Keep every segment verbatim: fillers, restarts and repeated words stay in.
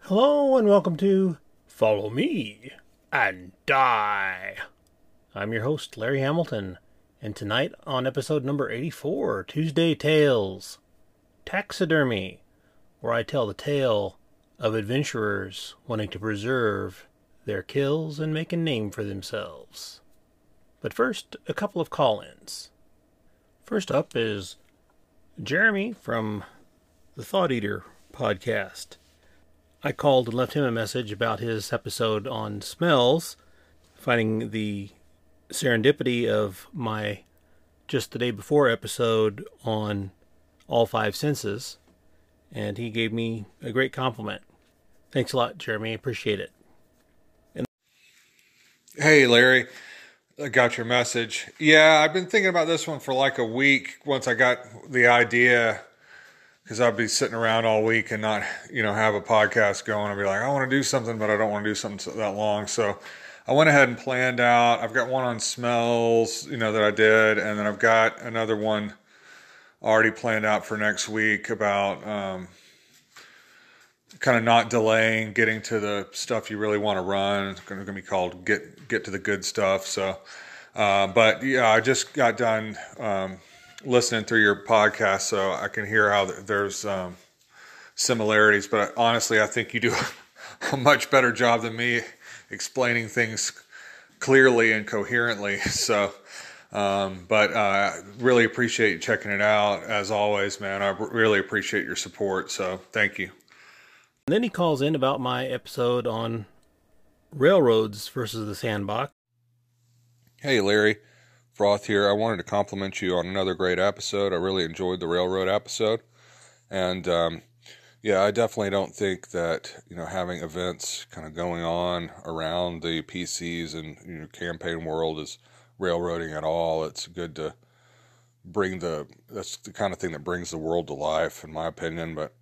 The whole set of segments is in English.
Hello and welcome to Follow Me and Die. I'm your host, Larry Hamilton, and tonight on episode number eighty-four, Tuesday Tales, Taxidermy, where I tell the tale of adventurers wanting to preserve their kills and make a name for themselves. But first, a couple of call-ins. First up is Jeremy from the Thought Eater podcast. I called and left him a message about his episode on smells, finding the serendipity of my just the day before episode on all five senses, and he gave me a great compliment. Thanks a lot, Jeremy. I appreciate it. And Hey, Larry. I got your message. Yeah, I've been thinking about this one for like a week once I got the idea, because I'd be sitting around all week and not, you know, have a podcast going. I'd be like, I want to do something, but I don't want to do something that long. So I went ahead and planned out. I've got one on smells, you know, that I did. And then I've got another one already planned out for next week about um, kind of not delaying getting to the stuff you really want to run. It's going to be called Get Get to the Good Stuff. So, uh, but yeah, I just got done um, listening through your podcast, so I can hear how there's um, similarities. But honestly, I think you do a much better job than me explaining things clearly and coherently. So, um, but uh, really appreciate you checking it out. As always, man, I really appreciate your support. So thank you. And then he calls in about my episode on railroads versus the sandbox. Hey, Larry. Froth here. I wanted to compliment you on another great episode. I really enjoyed the railroad episode. And, um, yeah, I definitely don't think that, you know, having events kind of going on around the P Cs and, you know, campaign world is railroading at all. It's good to bring the, that's the kind of thing that brings the world to life, in my opinion. But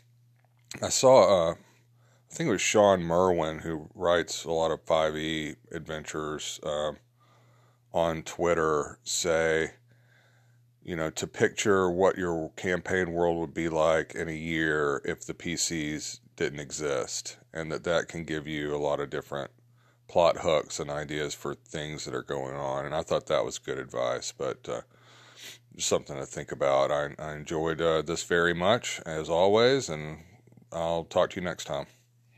I saw, uh, I think it was Sean Merwin, who writes a lot of five E adventures, uh, on Twitter, say, you know, to picture what your campaign world would be like in a year if the P Cs didn't exist, and that that can give you a lot of different plot hooks and ideas for things that are going on. And I thought that was good advice, but uh, just something to think about. I, I enjoyed uh, this very much, as always, and I'll talk to you next time.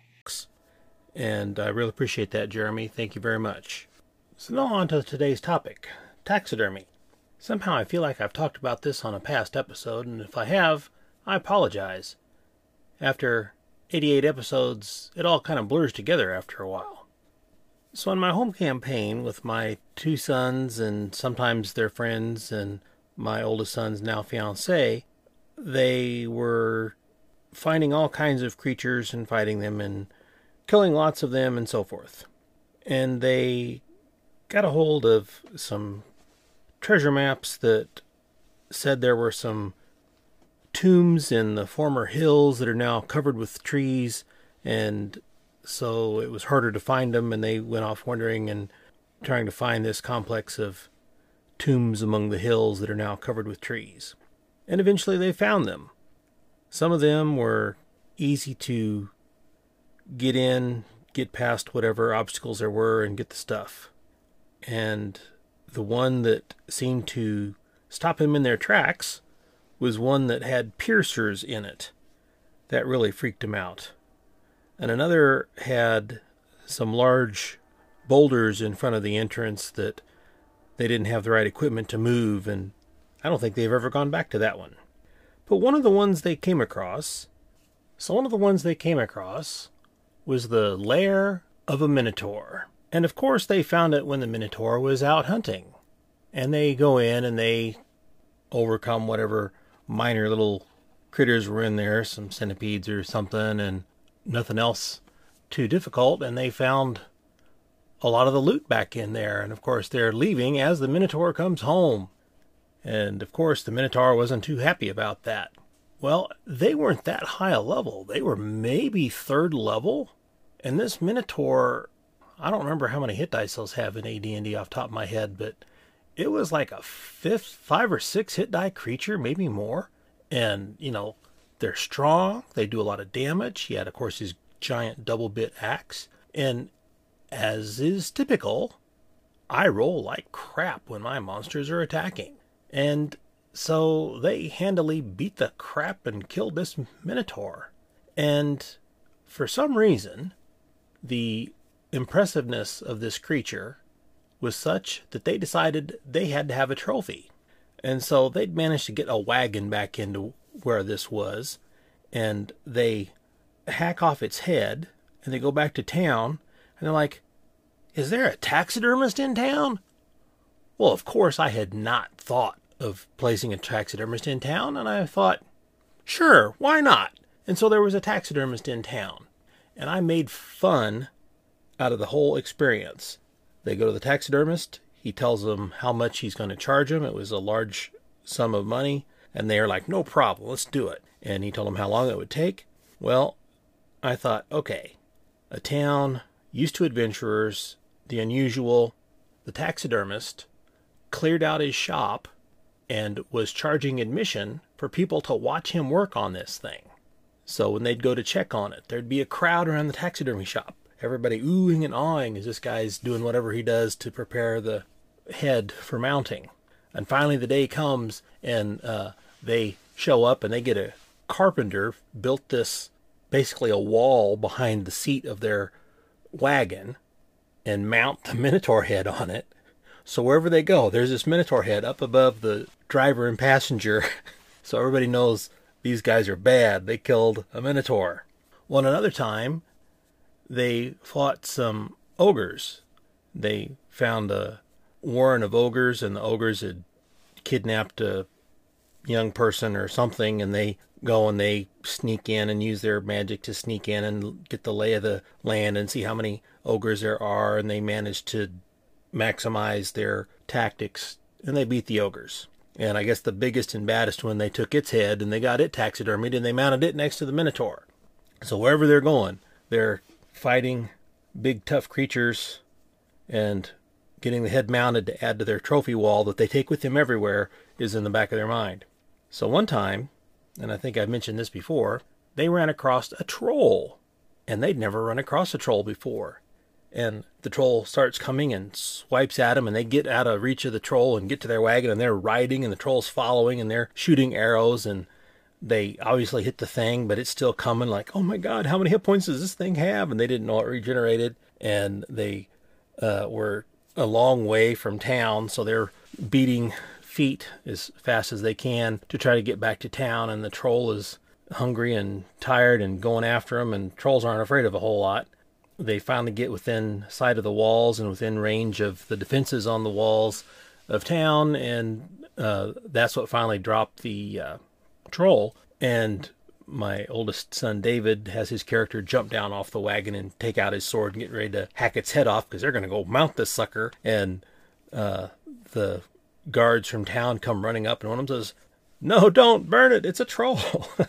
And I really appreciate that, Jeremy. Thank you very much. So now on to today's topic, taxidermy. Somehow I feel like I've talked about this on a past episode, and if I have, I apologize. After eighty-eight episodes, it all kind of blurs together after a while. So in my home campaign with my two sons and sometimes their friends and my oldest son's now fiancé, they were finding all kinds of creatures and fighting them and killing lots of them and so forth. And they got a hold of some treasure maps that said there were some tombs in the former hills that are now covered with trees, and so it was harder to find them, and they went off wandering and trying to find this complex of tombs among the hills that are now covered with trees. And eventually they found them. Some of them were easy to get in, get past whatever obstacles there were, and get the stuff. And the one that seemed to stop them in their tracks was one that had piercers in it. That really freaked him out. And another had some large boulders in front of the entrance that they didn't have the right equipment to move, and I don't think they've ever gone back to that one. But one of the ones they came across, so one of the ones they came across was the lair of a minotaur. And of course they found it when the minotaur was out hunting. And they go in and they overcome whatever minor little critters were in there, some centipedes or something, and nothing else too difficult. And they found a lot of the loot back in there. And of course they're leaving as the minotaur comes home. And of course the minotaur wasn't too happy about that. Well, they weren't that high a level. They were maybe third level. And this minotaur, I don't remember how many hit dice those have in A D and D off the top of my head, but it was like a fifth, five or six hit die creature, maybe more. And, you know, they're strong. They do a lot of damage. He had, of course, his giant double bit axe. And as is typical, I roll like crap when my monsters are attacking. And so they handily beat the crap and killed this Minotaur. And for some reason, the impressiveness of this creature was such that they decided they had to have a trophy. And so they'd managed to get a wagon back into where this was, and they hack off its head, and they go back to town, and they're like, is there a taxidermist in town? Well, of course, I had not thought of placing a taxidermist in town, and I thought, sure, why not? And so there was a taxidermist in town, and I made fun out of the whole experience. They go to the taxidermist, he tells them how much he's going to charge them. It was a large sum of money, and they're like, no problem, let's do it. And he told them how long it would take. Well, I thought, okay, a town used to adventurers, the unusual, the taxidermist cleared out his shop and was charging admission for people to watch him work on this thing. So when they'd go to check on it, there'd be a crowd around the taxidermy shop. Everybody oohing and awing as this guy's doing whatever he does to prepare the head for mounting. And finally the day comes, and uh, they show up and they get a carpenter built this, basically a wall behind the seat of their wagon, and mount the Minotaur head on it. So wherever they go, there's this Minotaur head up above the driver and passenger. So everybody knows these guys are bad. They killed a Minotaur. Well, another time, they fought some ogres. They found a warren of ogres, and the ogres had kidnapped a young person or something, and they go and they sneak in and use their magic to sneak in and get the lay of the land and see how many ogres there are, and they managed to maximize their tactics, and they beat the ogres. And I guess the biggest and baddest one, they took its head and they got it taxidermied and they mounted it next to the Minotaur. So wherever they're going, they're fighting big tough creatures and getting the head mounted to add to their trophy wall that they take with them everywhere is in the back of their mind. So one time, and I think I've mentioned this before, they ran across a troll, and they'd never run across a troll before. And the troll starts coming and swipes at them, and they get out of reach of the troll and get to their wagon, and they're riding, and the troll's following, and they're shooting arrows, and they obviously hit the thing, but it's still coming, like, oh my god, how many hit points does this thing have? And they didn't know it regenerated, and they uh, were a long way from town, so they're beating feet as fast as they can to try to get back to town, and the troll is hungry and tired and going after them, and trolls aren't afraid of a whole lot. They finally get within sight of the walls and within range of the defenses on the walls of town, and uh, that's what finally dropped the uh, troll. And my oldest son David has his character jump down off the wagon and take out his sword and get ready to hack its head off because they're going to go mount this sucker. And uh, the guards from town come running up, and one of them says, "No, don't burn it, it's a troll."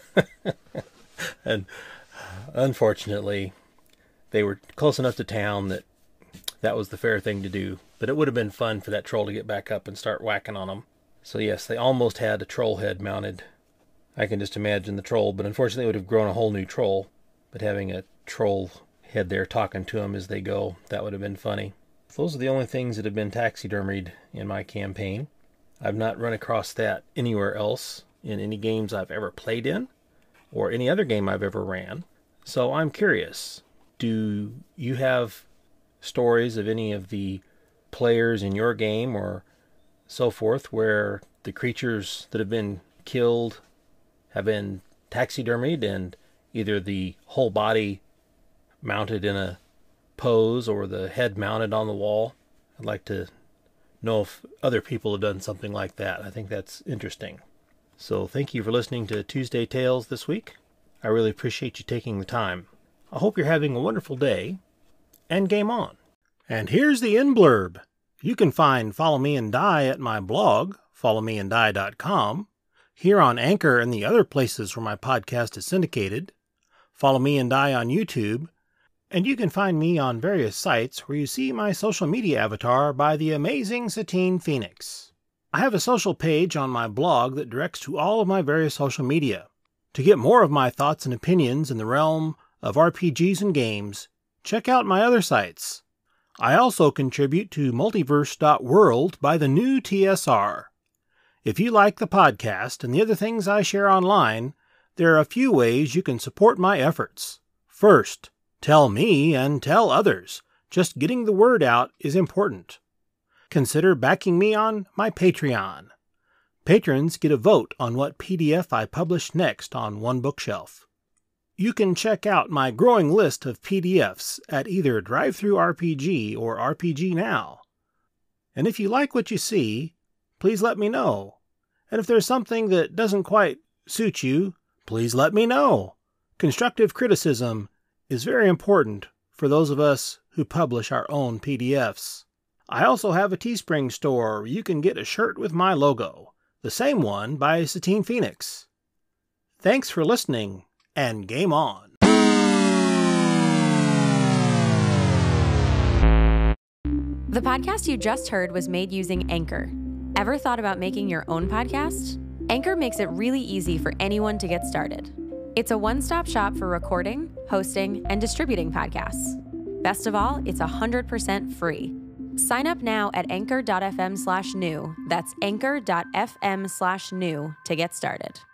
And unfortunately, they were close enough to town that that was the fair thing to do. But it would have been fun for that troll to get back up and start whacking on them. So yes, they almost had a troll head mounted. I can just imagine the troll, but unfortunately it would have grown a whole new troll. But having a troll head there talking to them as they go, that would have been funny. Those are the only things that have been taxidermied in my campaign. I've not run across that anywhere else in any games I've ever played in, or any other game I've ever ran. So I'm curious, do you have stories of any of the players in your game or so forth where the creatures that have been killed have been taxidermied and either the whole body mounted in a pose or the head mounted on the wall? I'd like to know if other people have done something like that. I think that's interesting. So thank you for listening to Tuesday Tales this week. I really appreciate you taking the time. I hope you're having a wonderful day, and game on. And here's the end blurb. You can find Follow Me and Die at my blog, follow me and die dot com, here on Anchor and the other places where my podcast is syndicated, Follow Me and Die on YouTube, and you can find me on various sites where you see my social media avatar by the amazing Satine Phoenix. I have a social page on my blog that directs to all of my various social media. To get more of my thoughts and opinions in the realm of R P Gs and games, check out my other sites. I also contribute to multiverse dot world by the new T S R. If you like the podcast and the other things I share online, there are a few ways you can support my efforts. First, tell me and tell others. Just getting the word out is important. Consider backing me on my Patreon. Patrons get a vote on what P D F I publish next on One Bookshelf. You can check out my growing list of P D Fs at either DriveThruRPG or R P G Now. And if you like what you see, please let me know. And if there's something that doesn't quite suit you, please let me know. Constructive criticism is very important for those of us who publish our own P D Fs. I also have a Teespring store where you can get a shirt with my logo, the same one by Satine Phoenix. Thanks for listening, and game on. The podcast you just heard was made using Anchor. Ever thought about making your own podcast? Anchor makes it really easy for anyone to get started. It's a one-stop shop for recording, hosting, and distributing podcasts. Best of all, it's one hundred percent free. Sign up now at anchor dot f m slash new. That's anchor dot f m slash new to get started.